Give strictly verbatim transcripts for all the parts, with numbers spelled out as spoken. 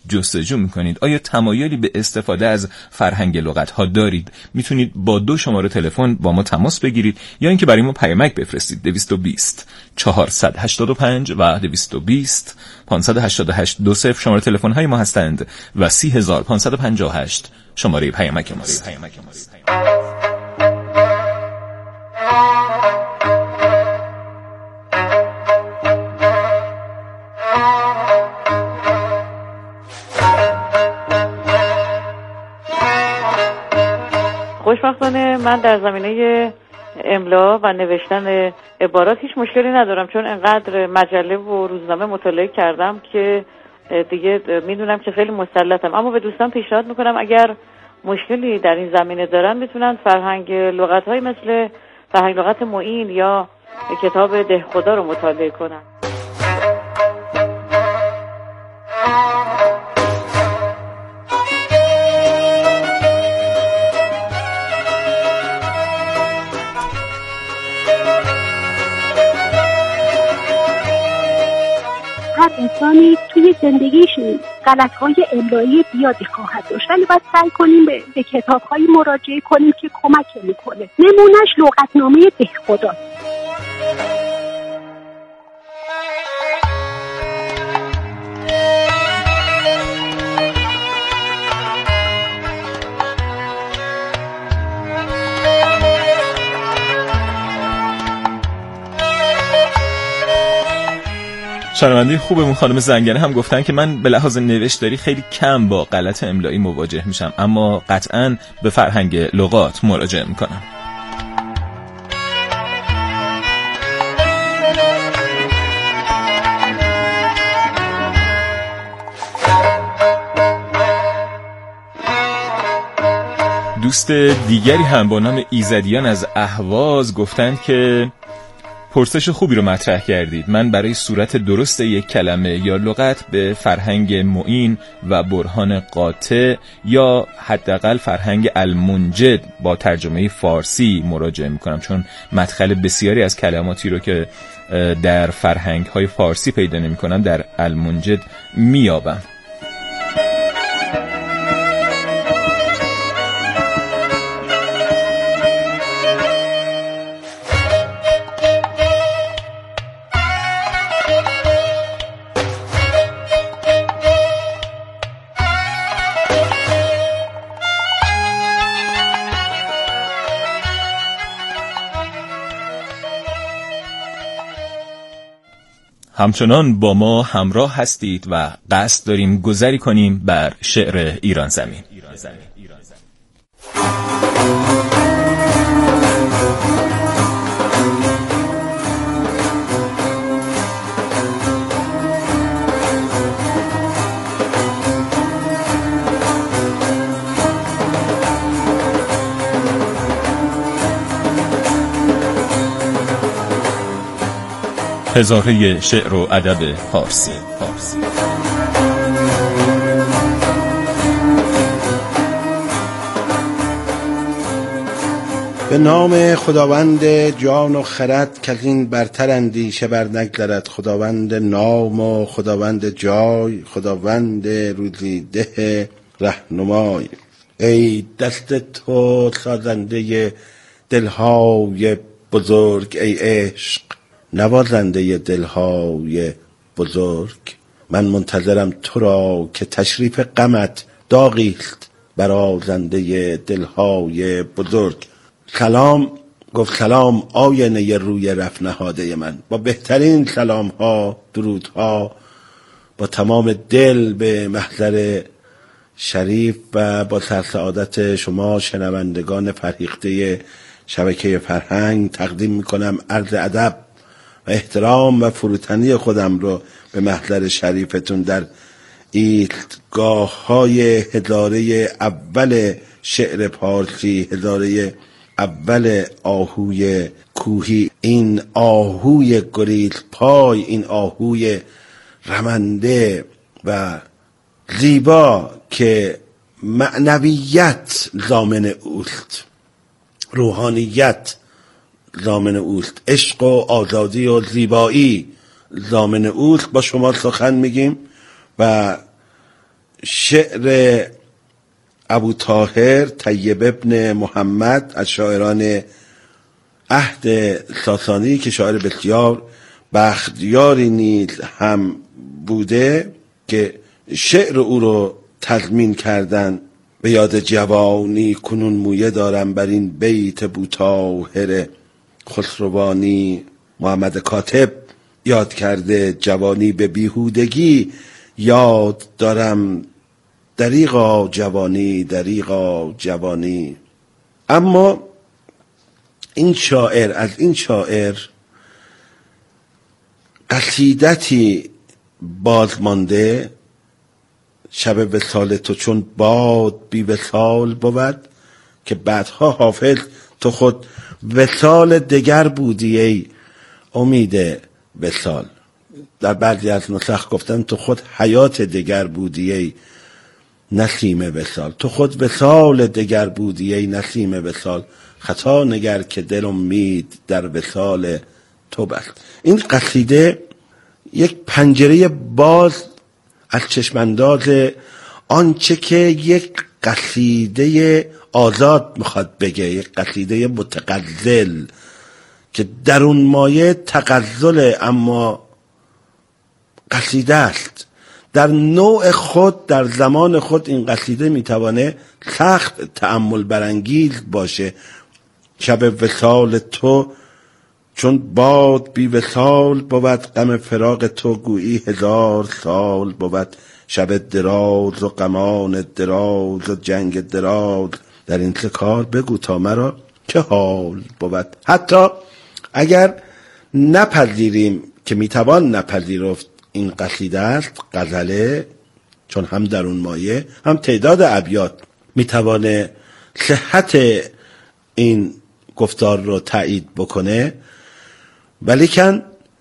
جستجو میکنید؟ آیا تمایلی به استفاده از فرهنگ لغت‌ها دارید؟ میتونید با دو شماره تلفن با ما تماس بگیرید یا اینکه برای ما پیامک بفرستید. دویست و بیست چهارصد و هشتاد و پنج و دویست و بیست پانصد و هشتاد و هشت دو صفر شماره تلفن های ما هستند و سی هزار پانصد و پنجاه و هشت شماره پیامک ماست. خوشبختانه من در زمینه املا و نوشتن عبارات هیچ مشکلی ندارم، چون انقدر مجله و روزنامه مطالعه کردم که دیگه میدونم که خیلی مسلطم. اما به دوستان پیشنهاد میکنم اگر مشکلی در این زمینه دارن میتونن فرهنگ لغت‌های مثل فرهنگ لغت معین یا کتاب دهخدا رو مطالعه کنن. هر انسانی توی زندگیش غلط‌های املایی زیادی خواهد داشت، ولی باید سعی کنیم به, به کتاب‌هایی مراجعه کنیم که کمک میکنه. نمونهش لغتنامه دهخدا. شنونده خوبمون خانم زنگنه هم گفتن که من به لحاظ نوشتاری خیلی کم با غلط املایی مواجه میشم، اما قطعاً به فرهنگ لغات مراجعه میکنم. دوست دیگری هم با نام ایزدیان از اهواز گفتند که پرسش خوبی رو مطرح کردید. من برای صورت درست یک کلمه یا لغت به فرهنگ معین و برهان قاطع یا حداقل فرهنگ المنجد با ترجمه فارسی مراجعه میکنم، چون مدخل بسیاری از کلماتی رو که در فرهنگ های فارسی پیدا نمیکنم در المنجد میابم. همچنان با ما همراه هستید و قصد داریم گذری کنیم بر شعر ایران زمین. هزاره شعر و ادب فارسی. فارسی. به نام خداوند جان و خرد که این برتر اندیشه بر نگذرد، خداوند نام و خداوند جای، خداوند روزی ده رهنمای. ای دست تو سازنده دلهای بزرگ، ای عشق نوازنده دلهای بزرگ. من منتظرم تو را که تشریف غمت داغیست برازنده دلهای بزرگ. سلام گفت سلام آینه روی رفت نهاده من، با بهترین سلام ها درود ها با تمام دل به محضر شریف و با سرسعادت شما شنوندگان فرهیخته شبکه فرهنگ تقدیم میکنم عرض ادب و احترام و فروتنی خودم رو به محضر شریفتون در ایستگاه های هزاره اول شعر پارسی، هزاره اول آهوی کوهی. این آهوی گریز پای، این آهوی رمنده و زیبا که معنویت ضامن اوست، روحانیت ضامن اوست، عشق و آزادی و زیبایی ضامن اوست. با شما سخن میگیم و شعر ابو طاهر طیب ابن محمد از شاعران عهد ساسانی که شاعر بسیار بختیاری نیز هم بوده که شعر او رو تضمین کردن. به یاد جوانی کنون مویه دارم بر این بیت ابو طاهر خسروانی. محمد کاتب یاد کرده جوانی به بیهودگی یاد دارم، دریغا جوانی دریغا جوانی. اما این شاعر از این شاعر قصیدتی بازمانده، شب وصال تو چون باد بی وصال بود، که بعدها حافظ تو خود وصال دگر بودی ای امید وصال. در بعضی از نسخ گفتن تو خود حیات دگر بودی ای نسیم وصال. تو خود وصال دگر بودی ای نسیم وصال، خطا نگر که دل امید در وصال تو بست. این قصیده یک پنجره باز از چشمانداز آنچه که یک قصیده آزاد میخواد بگه، یک قصیده متغزل که در اون مایه تغزل اما قصیده است. در نوع خود در زمان خود این قصیده میتوانه سخت تأمل برانگیز باشه. شب وصال تو چون باد بی وصال بود، غم فراق تو گویی هزار سال بود. شب دراز و غمان دراز و جنگ دراز، در این سه کار بگو تا مرا چه حال بود. حتی اگر نپذیریم که میتوان نپذیرفت این قصیده است غزله، چون هم در اون مایه هم تعداد ابیات میتوانه صحت این گفتار رو تایید بکنه، ولیکن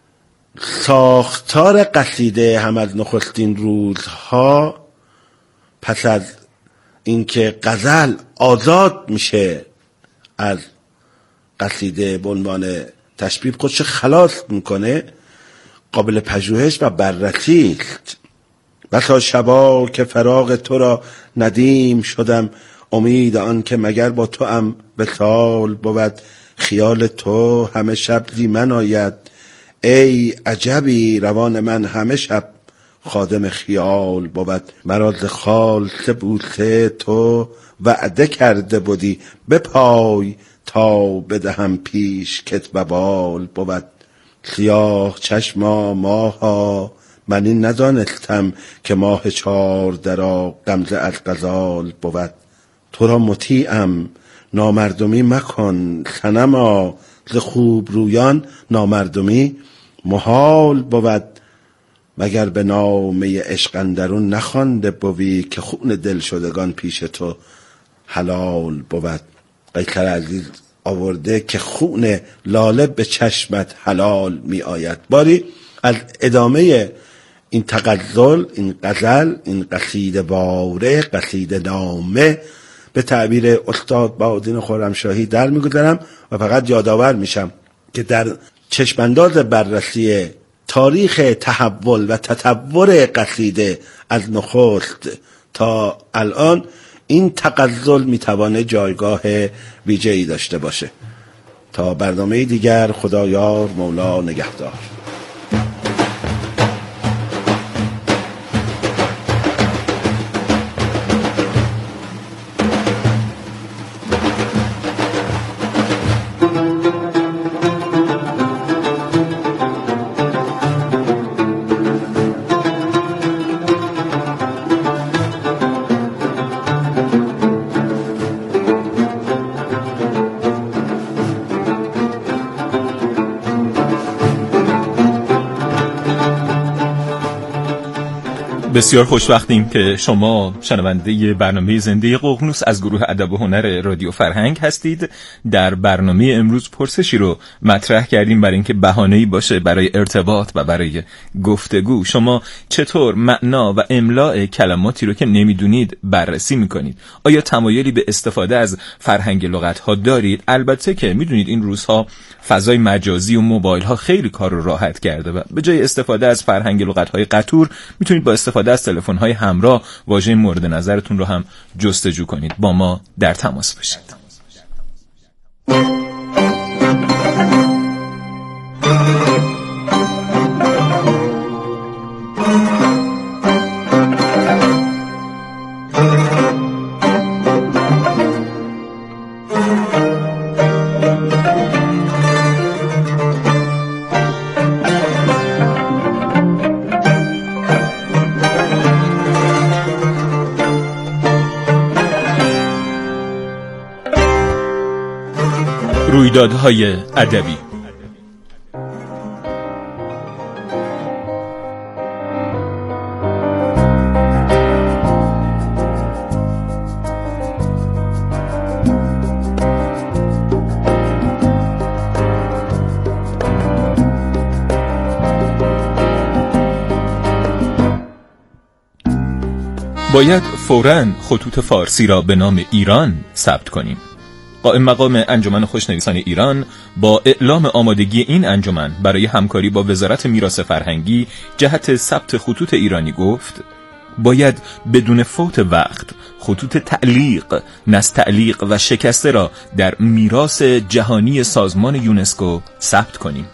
ساختار قصیده هم از نخستین روزها پس از اینکه غزل آزاد میشه از قصیده به عنوان تشبیه خودش خلاص میکنه، قابل پژوهش و بررسی است. بسا شبا که فراق تو را ندیم شدم، امید آن که مگر با تو ام وصال بود. خیال تو همه شب زی من آید، ای عجبی روان من همه شب خادم خیال بود. مرا ز خال سه بوسه تو وعده کرده بودی، بپای تا بدهم پیش کت و بال بود. سیاه چشما ماها من این ندانستم، که ماه چار درا غمزه از غزال بود. تو را مطیعم نامردمی مکن صنما، ز خوب رویان نامردمی محال بود. مگر به نامه عشق اندرون نخوانده بوی، که خون دل شدگان پیش تو حلال بود. قیصر عزیز آورده که خون لاله به چشمت حلال می آید. باری از ادامه این تغزل، این غزل، این قصیده باره، قصیده نامه به تعبیر استاد بهاءالدین خرمشاهی در میگذارم و فقط یادآور میشم که در چشمانداز بررسی تاریخ تحول و تطور قصیده از نخست تا الان این تغزل میتوانه جایگاه ویژه‌ای داشته باشه. تا برنامه دیگر، خدایار مولا نگهدار. بسیار خوشوقتیم که شما شنونده برنامه زنده ققنوس از گروه ادب و هنر رادیو فرهنگ هستید. در برنامه امروز پرسشی رو مطرح کردیم برای اینکه بهانه‌ای باشه برای ارتباط و برای گفتگو. شما چطور معنا و املاء کلماتی رو که نمیدونید بررسی میکنید؟ آیا تمایلی به استفاده از فرهنگ لغت‌ها دارید؟ البته که میدونید این روزها فضای مجازی و موبایل ها خیلی کار رو راحت کرده و به جای استفاده از فرهنگ لغت‌های قطور میتونید با استفاده استفاده از تلفن‌های همراه واژه مورد نظرتون رو هم جستجو کنید. با ما در تماس باشید. رویدادهای ادبی. باید فوراً خطوط فارسی را به نام ایران ثبت کنیم. قائم مقام انجمن خوشنویسان ایران با اعلام آمادگی این انجمن برای همکاری با وزارت میراث فرهنگی جهت ثبت خطوط ایرانی گفت باید بدون فوت وقت خطوط تعلیق، نستعلیق و شکسته را در میراث جهانی سازمان یونسکو ثبت کنیم.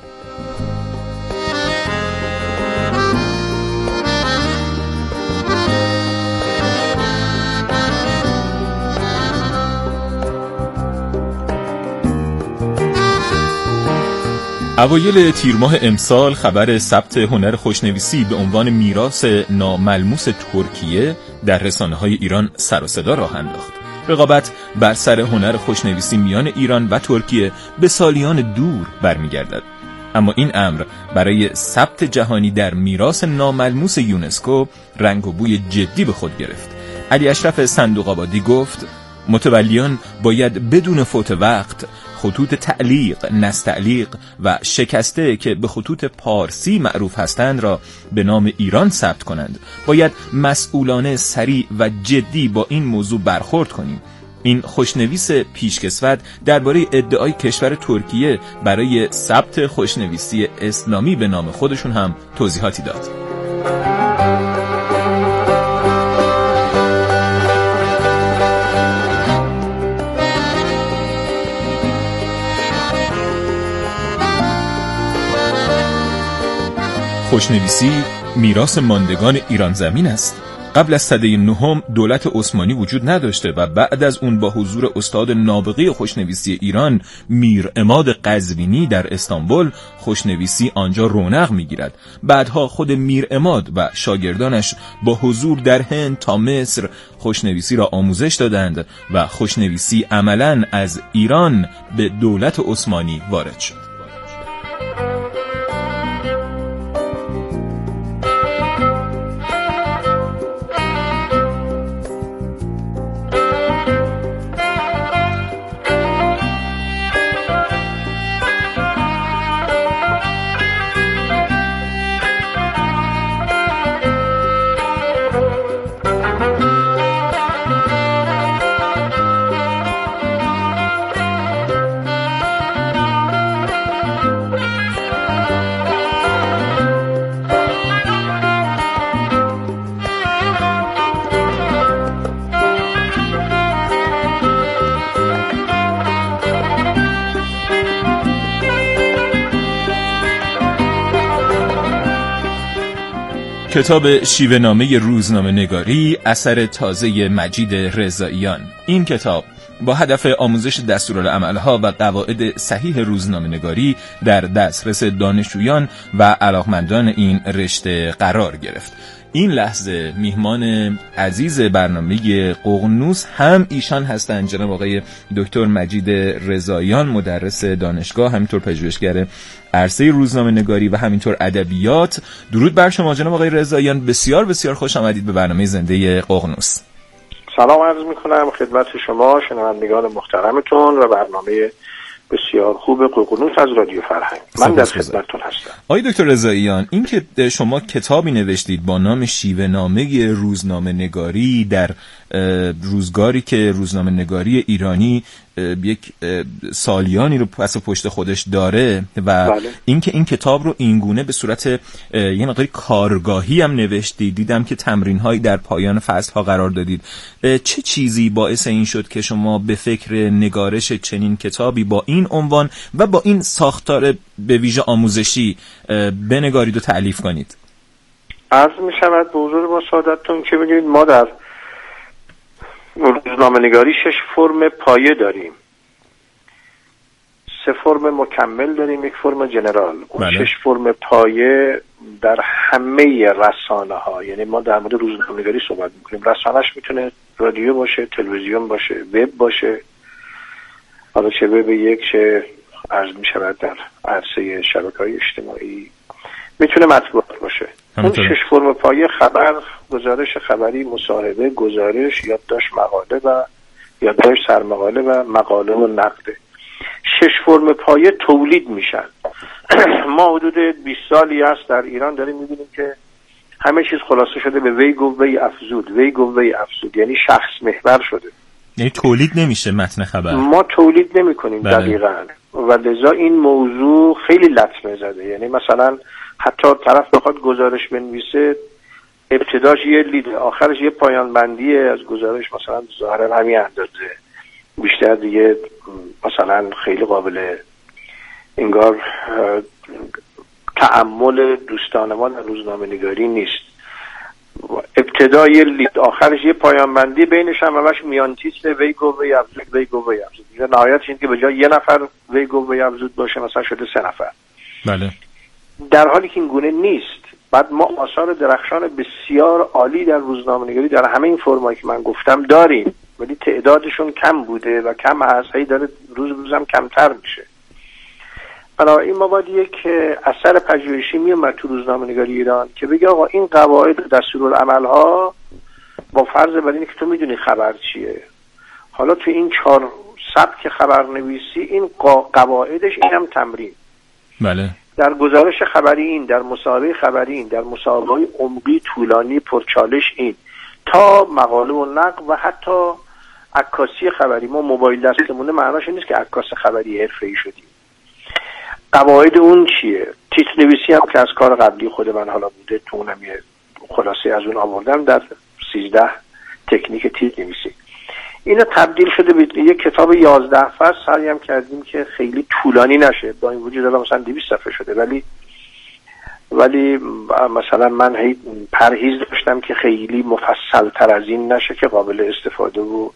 اوایل تیر ماه امسال خبر ثبت هنر خوشنویسی به عنوان میراث ناملموس ترکیه در رسانه‌های ایران سر و صدا راه انداخت. رقابت بر سر هنر خوشنویسی میان ایران و ترکیه به سالیان دور برمیگردد. اما این امر برای ثبت جهانی در میراث ناملموس یونسکو رنگ و بوی جدی به خود گرفت. علی اشرف صندوق‌آبادی گفت متولیان باید بدون فوت وقت خطوط تعلیق، نستعلیق و شکسته که به خطوط پارسی معروف هستند را به نام ایران ثبت کنند. باید مسئولانه، سریع و جدی با این موضوع برخورد کنیم. این خوشنویس پیشکسوت درباره ادعای کشور ترکیه برای ثبت خوشنویسی اسلامی به نام خودشون هم توضیحاتی داد. خوشنویسی میراث ماندگان ایران زمین است. قبل از سده نهم دولت عثمانی وجود نداشته و بعد از اون با حضور استاد نابغه خوشنویسی ایران میر عماد قزوینی در استانبول خوشنویسی آنجا رونق میگیرد. بعدها خود میر عماد و شاگردانش با حضور در هند تا مصر خوشنویسی را آموزش دادند و خوشنویسی عملاً از ایران به دولت عثمانی وارد شد. کتاب شیوه‌نامه روزنامه نگاری اثر تازه مجید رضاییان. این کتاب با هدف آموزش دستورالعمل‌ها و قواعد صحیح روزنامه نگاری در دسترس دانشجویان و علاقمندان این رشته قرار گرفت. این لحظه میهمان عزیز برنامه ققنوس هم ایشان هستند، جناب آقای دکتر مجید رضاییان، مدرس دانشگاه، همینطور پژوهشگر عرصه روزنامه نگاری و همینطور ادبیات. درود بر شما جناب آقای رضاییان، بسیار بسیار خوش آمدید به برنامه زنده ققنوس. سلام عرض میکنم خدمت شما شنوندگان محترمتون و برنامه بسیار خوب ققنوس از رادیو فرهنگ. من در خدمتتون هستم. آقای دکتر رضاییان، این که شما کتابی نوشتید با نام شیوه نامه روزنامه نگاری در روزگاری که روزنامه نگاری ایرانی یک سالیانی رو پس و پشت خودش داره و بله. اینکه این کتاب رو اینگونه به صورت یه مقداری کارگاهی هم نوشتید، دیدم که تمرین‌هایی در پایان فصل‌ها قرار دادید. چه چیزی باعث این شد که شما به فکر نگارش چنین کتابی با این عنوان و با این ساختار به ویژه آموزشی بنگارید و تألیف کنید؟ عرض می شود به حضور با سعادتتون که بگید ما در روزنامه نگاری شش فرم پایه داریم، سه فرم مکمل داریم، یک فرم جنرال. اون بله. شش فرم پایه در همه رسانه ها، یعنی ما در مورد روزنامه نگاری صحبت میکنیم، رسانهش میتونه رادیو باشه، تلویزیون باشه، وب باشه، حالا چه وب یک چه عرض می شود در عرصه شبکه‌های اجتماعی، میتونه مطبوعات باشه. اون شش فرم پایه خبر، گزارش خبری، مصاحبه، گزارش، یادداشت مقاله و یادداشت سرمقاله و مقاله و نقده. شش فرم پایه تولید میشن. ما حدود بیست سالی است در ایران داریم میبینیم که همه چیز خلاصه شده به وی گفت وی افزود، وی گفت وی افزود، یعنی شخص محور شده. یعنی تولید نمیشه متن خبر، ما تولید نمی کنیم. بله. دقیقاً. و لذا این موضوع خیلی لطمه زده. یعنی مثلا حتی طرف بخواد گزارش بنویسه، ابتداش یه لیده، آخرش یه پایان بندیه از گزارش، مثلا ظاهرا همین اندازه، بیشتر دیگه مثلا خیلی قابل انگار تأمل دوستان ما در روزنامه نگاری نیست. ابتدا یه لید، آخرش یه پایان بندی، بینش هم همش میان تیتر وی گفت وی افزود، وی گفت وی افزود. دیگه نهایتش این که به جای یه نفر وی گفت وی افزود باشه مثلا شده سه نفر. بله. در حالی که این گونه نیست. بعد ما آثار درخشان بسیار عالی در روزنامه نگاری در همه این فرمایی که من گفتم داریم، ولی تعدادشون کم بوده و کم هست، هی داره روز روزم کمتر میشه. بنابراین ما باید یک اثر پژوهشی میومد تو روزنامه نگاری ایران که بگه آقا این قواعد و دستورالعمل‌ها با فرض بر اینه که تو میدونی خبر چیه، حالا تو این چهار سبک خبرنویسی این قواعدش اینم تمرین. بله. در گزارش خبری این، در مصاحبه خبری این، در مصاحبه‌های عمقی طولانی پرچالش این، تا مقاله و نقد و حتی عکاسی خبری. ما موبایل دستمونه معناش این نیست که عکاس خبری حرفه‌ای شدیم. قواعد اون چیه؟ تیتر نویسی هم که از کار قبلی خود من حالا بوده، تو اونم یه خلاصه از اون آوردم در سیزده تکنیک تیتر نویسی. اینا تبدیل شده به یک کتاب یازده فصل. سعی هم کردیم که خیلی طولانی نشه، با این وجود الان مثلا دویست صفحه شده، ولی ولی مثلا من هی پرهیز داشتم که خیلی مفصل تر از این نشه که قابل استفاده و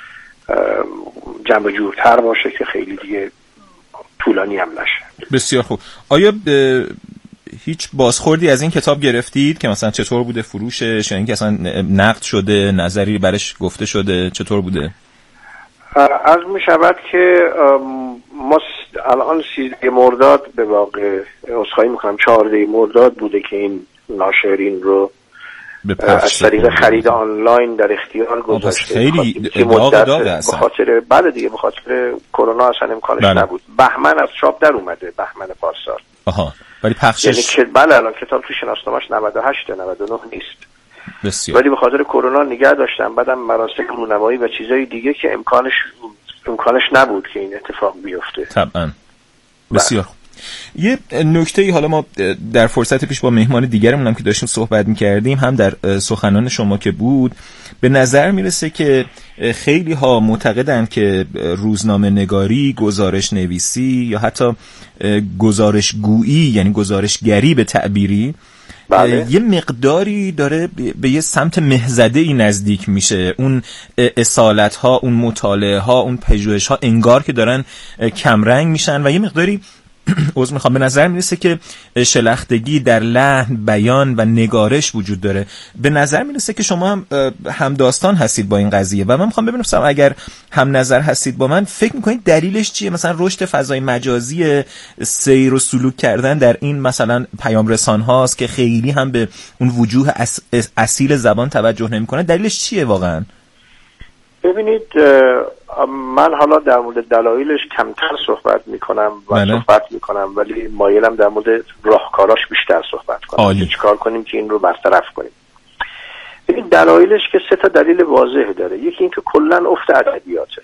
جنب جورتر باشه که خیلی دیگه طولانی هم نشه. بسیار خوب. آیا هیچ بازخوردی از این کتاب گرفتید که مثلا چطور بوده فروشش، یا اینکه اصلا نقد شده، نظری برش گفته شده، چطور بوده؟ عرض می شود که ما الان سیزده مرداد به واقع عذرخواهی میکنم چهارده مرداد بوده که این ناشرین رو از طریق خرید آنلاین در اختیار گذاشته. خیلی داغ داغ است. به خاطر بعد دیگه به خاطر کرونا اصلا امکانش بله. نبود. بهمن از چاپ در اومده، بهمن پارسال. آها. ولی پخشش یعنی که بله الان کتاب تو شناسنامه‌اش نود و هشت نود و نه نیست. بسیار. ولی به خاطر کرونا نگه داشتم، بعدم مراسم رونمایی و چیزای دیگه که امکانش امکانش نبود که این اتفاق بیفته. طبعا. بسیار خوب. یه نکته‌ای حالا ما در فرصت پیش با مهمان دیگرمون هم که داشتیم صحبت می‌کردیم، هم در سخنان شما که بود، به نظر میرسه که خیلی ها معتقدن که روزنامه نگاری، گزارش نویسی یا حتی گزارش گویی، یعنی گزارشگری به تعبیری، بله. یه مقداری داره به یه سمت مهزده‌ای نزدیک میشه. اون اصالت ها، اون مطالعه ها، اون پژوهش ها انگار که دارن کمرنگ میشن و یه مقداری عذر میخوام به نظر میرسه که شلختگی در لحن، بیان و نگارش وجود داره. به نظر میرسه که شما هم همداستان هستید با این قضیه و من میخوام ببینم اگر هم نظر هستید با من، فکر میکنید دلیلش چیه؟ مثلا رشد فضای مجازی، سیر و سلوک کردن در این مثلا پیام رسان هاست که خیلی هم به اون وجوه اصیل زبان توجه نمیکنه، دلیلش چیه واقعا؟ ببینید من حالا در مورد دلایلش کمتر صحبت میکنم و بله. صحبت میکنم ولی مایلم در مورد راهکاراش بیشتر صحبت کنم. چیکار کنیم که این رو برطرف کنیم. این دلایلش که سه تا دلیل واضح داره. یکی این که کلا افت ادبیاته.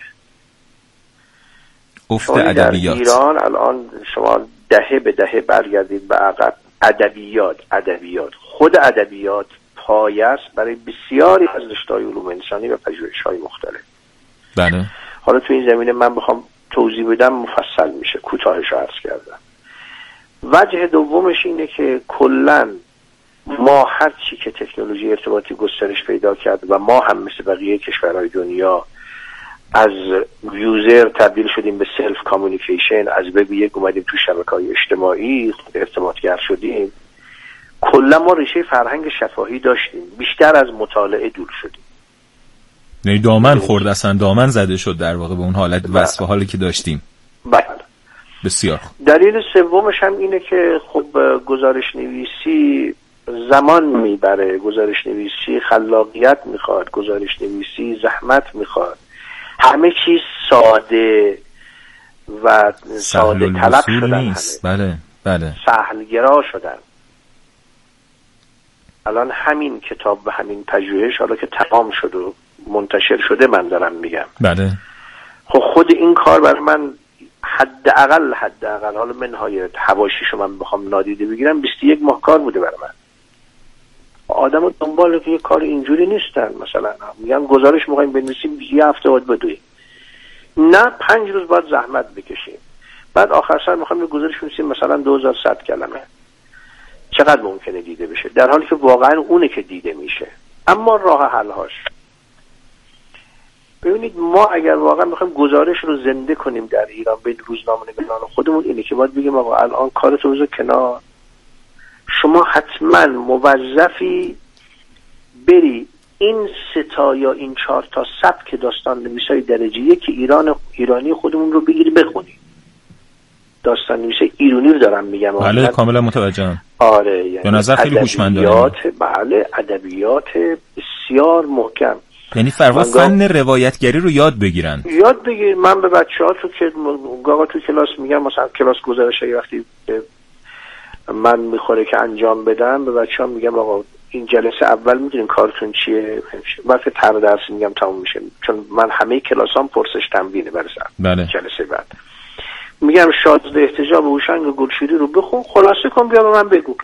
افت ادبیات. در ایران الان شما دهه به دهه برگردید به عقب، ادبیات ادبیات خود ادبیات پایه است برای بسیاری از رشته‌های علوم انسانی و پژوهش‌های مختلف. بله. حالا تو این زمینه من بخوام توضیح بدم مفصل میشه، کوتاهش رو عرض کردم. وجه دومش اینه که کلاً ما هر چی که تکنولوژی ارتباطی گسترش پیدا کرد و ما هم مثل بقیه کشورهای دنیا از یوزر تبدیل شدیم به سلف کامیونیکیشن، از وب یک اومدیم تو شبکه‌های اجتماعی ارتباطگر شدیم، کلا ما ریشه فرهنگ شفاهی داشتیم، بیشتر از مطالعه دور شدیم. یعنی دامن خورد، اصلا دامن زده شد در واقع به اون حالت وصف حالی که داشتیم. بله. بسیار. دلیل سومش هم اینه که خب گزارش نویسی زمان میبره، گزارش نویسی خلاقیت میخواد، گزارش نویسی زحمت میخواد. همه چیز ساده و ساده طلب شدن، همه بله بله سهلگرا شدن. الان همین کتاب و همین پژوهش حالا که تمام شد و منتشر شده من دارم میگم، بله خب خود این کار برای من حداقل حداقل حالا منهای حواشیشو من بخوام نادیده بگیرم بیست و یک ماه کار بوده برای من. آدمو دنبال که یه کار اینجوری نیستن، مثلا میگن گزارش میخوایم بنویسیم یه هفته باید بدویم، نه پنج روز باید زحمت بکشیم، بعد آخر سر میخوایم یه گزارش بنویسیم مثلا دو هزار و صد کلمه، چقدر ممکنه دیده بشه؟ در حالی که واقعا اونه که دیده میشه. اما راه حل هاش، ببینید ما اگر واقعا میخوایم گزارش رو زنده کنیم در ایران بین روزنامه‌نگاران خودمون، اینه که باید بگیم آقا الان کارتو بذار کنار، شما حتما موظفی بری این سه تا یا این چهار تا سبک داستان نویسای درجه یک ایران ایرانی خودمون رو بگیری بخونی. داستان نویسای ایرانی رو دارم میگم. بله کاملا متوجهم. آره یعنی به نظر خیلی هوشمندانه. بله ادبیات بسیار محکم. یعنی فروا فن روایتگری رو یاد بگیرن. یاد بگیر. من به بچه‌ها تو که آقا تو کلاس میگم، مثلا کلاس گزارشی وقتی من میخوره که انجام بدم به بچه‌ها میگم آقا این جلسه اول میدونین کارتون چیه؟ وقتی تر درس میگم تموم میشه، چون من همه کلاسام پرسش تمرینه برای بله. جلسه بعد میگم شازده احتجاب هوشنگ گلشیری رو بخون، خلاصه کن بیا به من بگو.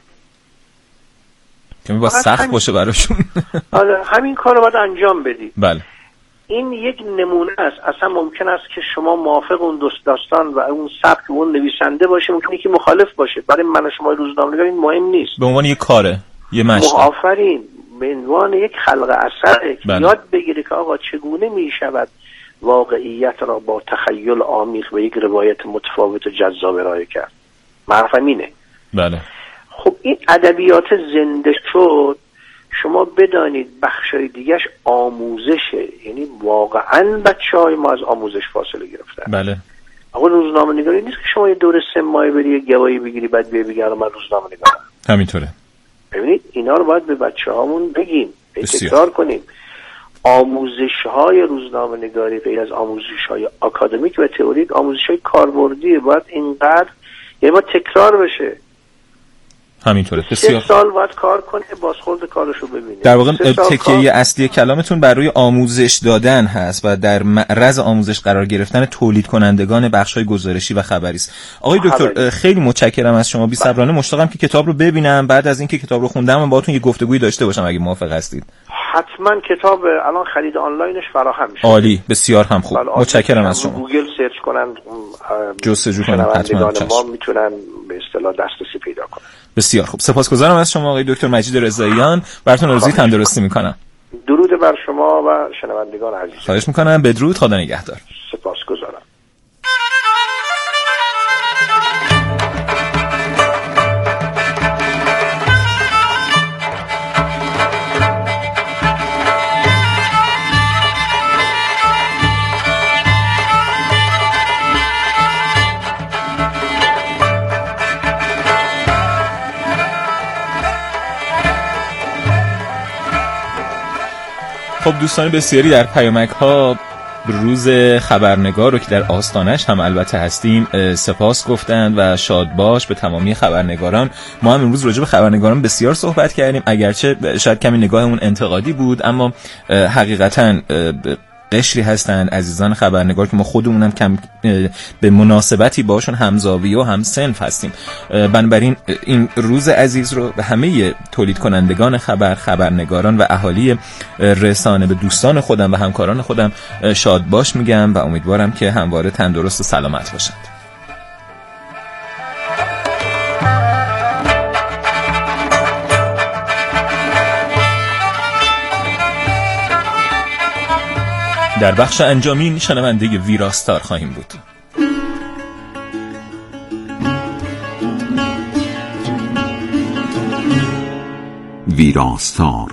که با سخت همین... باشه براشون. آره همین کار رو باید انجام بدی. بله. این یک نمونه است. اصلا ممکن است که شما موافق اون دوست داستان و اون سبک اون نویسنده باشه، ممکنه که مخالف باشه. برای من و شما روزنامه‌نگار این مهم نیست. به عنوان یک کاره، یه مشت. آفرین. به عنوان یک خلق اثر بله. یاد بگیری که آقا چگونه میشود واقعیت را با تخیل عمیق و یک روایت متفاوت و جذاب ارائه کرد. معرفم اینه. بله. خب این ادبیات زنده شد، شما بدانید بخشای دیگهش آموزشه، یعنی واقعا بچهای ما از آموزش فاصله گرفتن. بله. آقا روزنامه نگاری نیست که شما یه دور سه ماه بری یه گواهی بگیری بعد بیا بگی من روزنامه نگارم. همینطوره. ببینید اینا رو باید به بچه‌هامون بگیم، تکرار کنیم. آموزش‌های روزنامه نگاری غیر از آموزش‌های آکادمیک و تئوریک، آموزش‌های کاربردی باید اینقدر یعنی ما تکرار بشه. همینطوره. بسیار. سه سال باید کار کنه بازخورد کارشو ببینه. در واقع تکیه کار... اصلی کلامتون بر روی آموزش دادن هست و در معرض آموزش قرار گرفتن تولید کنندگان بخش‌های گزارشی و خبری است. آقای دکتر خیلی متشکرم از شما. بی‌صبرانه مشتاقم که کتاب رو ببینم، بعد از اینکه کتاب رو خوندم باهاتون یه گفتگویی داشته باشم اگه موافق هستید. حتما کتاب الان خرید آنلاینش فراهم میشه. عالی، بسیار هم خوب. متشکرم از شما. گوگل سرچ کنن، جستجو کنن، حتما ما میتونن به اصطلاح دسترسی پیدا کنن. بسیار خوب. سپاسگزارم از شما آقای دکتر مجید رضاییان. براتون آرزوی تندرستی میکنم. درود بر شما و شنوندگان عزیز. خواهش میکنم. بدرود. خدا نگهدار. سپاسگزارم. خب دوستان بسیاری در پیامک ها روز خبرنگار رو که در آستانش هم البته هستیم سپاس گفتند و شاد باش به تمامی خبرنگاران. ما هم امروز راجع به خبرنگاران بسیار صحبت کردیم، اگرچه شاید کمی نگاهمون انتقادی بود، اما حقیقتاً قشری هستن عزیزان خبرنگار که ما خودمونم کم به مناسبتی باشون همزاویه و هم صنف هستیم. بنابراین این روز عزیز رو به همه تولید کنندگان خبر، خبرنگاران و اهالی رسانه، به دوستان خودم و همکاران خودم شاد باش میگم و امیدوارم که همواره تندرست و سلامت باشند. در بخش انجامین شنونده ویراستار خواهیم بود. ویراستار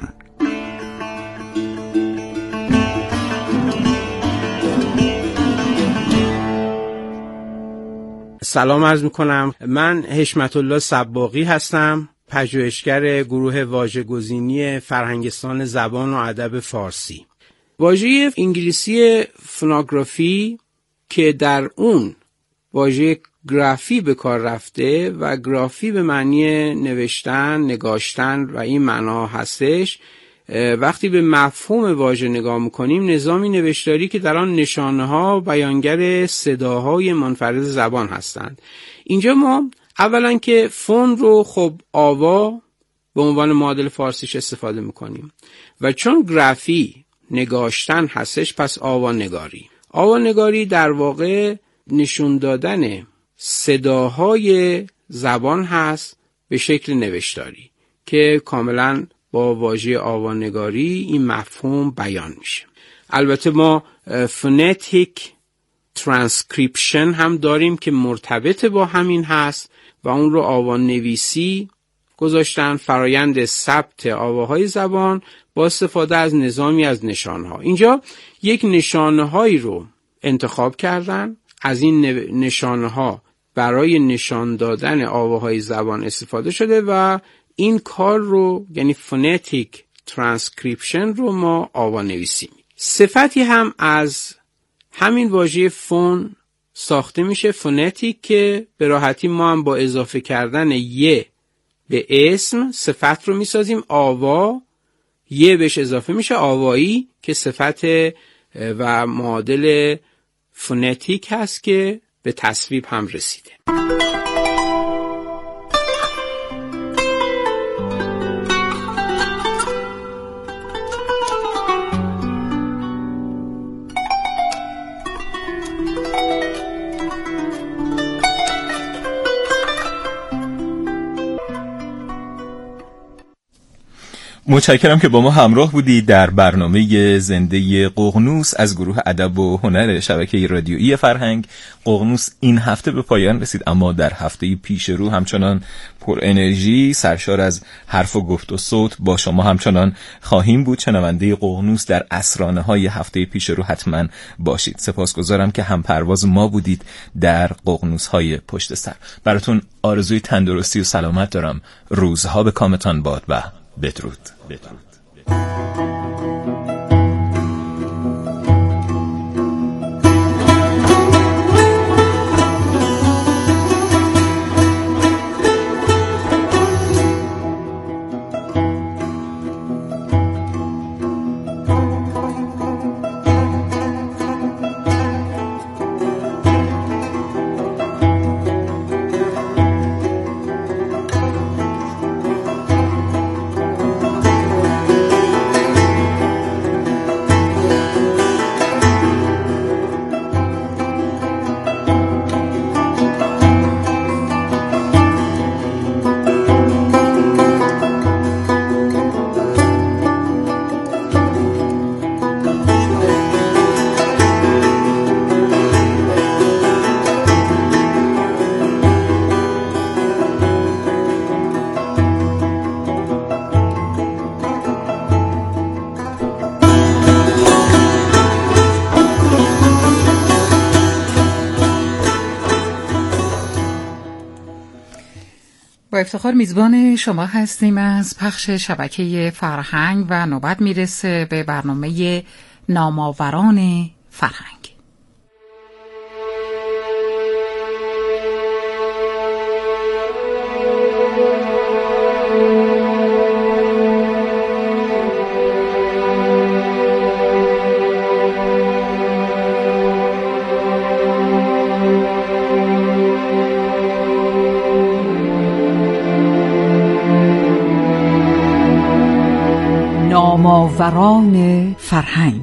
سلام عرض میکنم. من حشمت الله صباغی هستم، پژوهشگر گروه واژه‌گزینی فرهنگستان زبان و ادب فارسی. واژه انگلیسی فونوگرافی که در اون واژه گرافی به کار رفته و گرافی به معنی نوشتن، نگاشتن و این معنا هستش، وقتی به مفهوم واژه نگاه میکنیم، نظامی نوشتاری که در آن نشانه‌ها بیانگر صداهای منفرد زبان هستند. اینجا ما اولا که فون رو خب آوا به عنوان معادل فارسیش استفاده میکنیم و چون گرافی نگاشتن هستش پس آوانگاری. آوانگاری در واقع نشون دادن صداهای زبان هست به شکل نوشتاری که کاملا با واژه آوانگاری این مفهوم بیان میشه. البته ما فونتیک ترانسکریپشن هم داریم که مرتبط با همین هست و اون رو آوان نویسی گذاشتن، فرایند ثبت آواهای زبان با استفاده از نظامی از نشانها. اینجا یک نشانهایی رو انتخاب کردن، از این نشانها برای نشان دادن آواهای زبان استفاده شده و این کار رو یعنی فونتیک ترانسکریپشن رو ما آوانویسی میگیم. صفتی هم از همین واژه فون ساخته میشه، فونتیک، که به راحتی ما هم با اضافه کردن یه به اسم صفت رو میسازیم. آوا یه بهش اضافه میشه آوایی که صفت و معادل فونتیک هست که به تصویب هم رسیده. متشکرم که با ما همراه بودید در برنامه زنده ققنوس از گروه ادب و هنر شبکه رادیویی فرهنگ. ققنوس این هفته به پایان رسید، اما در هفته پیش رو همچنان پر انرژی، سرشار از حرف و گفت و صوت با شما همچنان خواهیم بود. شنونده ققنوس در اسرانه های هفته پیش رو حتما باشید. سپاسگزارم که هم پرواز ما بودید در ققنوس های پشت سر. براتون آرزوی تندرستی و سلامت دارم. روزها به کامتان باد و بدرود. بدرود. با افتخار میزبان شما هستیم از پخش شبکه فرهنگ و نوبت میرسه به برنامه نامآوران فرهنگ. نامآوران فرهنگ.